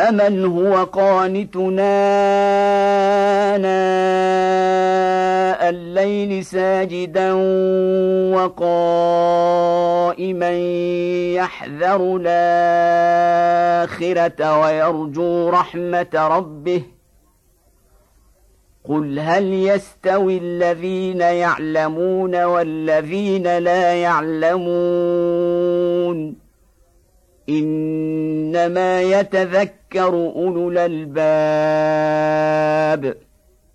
أمن هو قانتنا آناء الليل ساجدا وقائما يحذر الآخرة ويرجو رحمة ربه قل هل يستوي الذين يعلمون والذين لا يعلمون إنما يتذكر أولو الألباب.